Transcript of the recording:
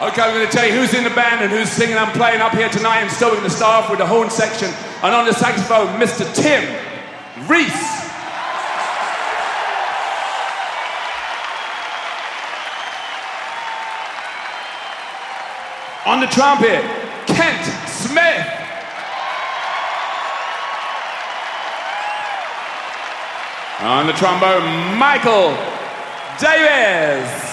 Okay, I'm going to tell you who's in the band and who's singing and playing up here tonight, and still we're going to start off with the horn section. And on the saxophone, Mr. Tim Reese. On the trumpet, Kent Smith. On the trombone, Michael Davis.